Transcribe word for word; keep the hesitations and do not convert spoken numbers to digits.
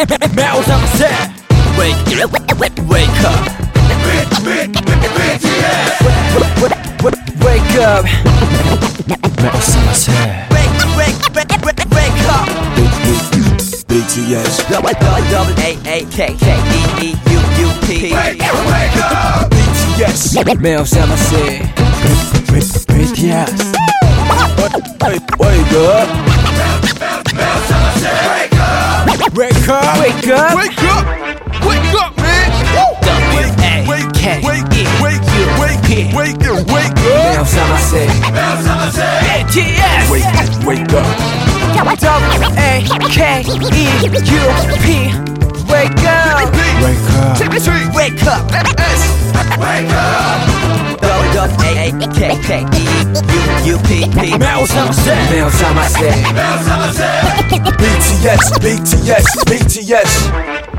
Mouse on set. Wake, wake, wake up. Wake up. Mouse on set. Wake, wake, wake, wake, wake up. B T S. Double A A K K E E U U P. Wake up, wake up. B T S. Mouse on set. B T S. Wake up. Mouse on set. Wake up. Wake up. Wake up. Wake up. Wake up, man. W A Wake, K wake, E wake, U wake, P. wake, and wake up. Mouse on set. B T S. Wake, wake up. W A K E U P. Wake up. Wake up. Wake up. S. Wake up. W A K K E U P. Mouse on set. Mouse on set. B T S, B T S, B T S.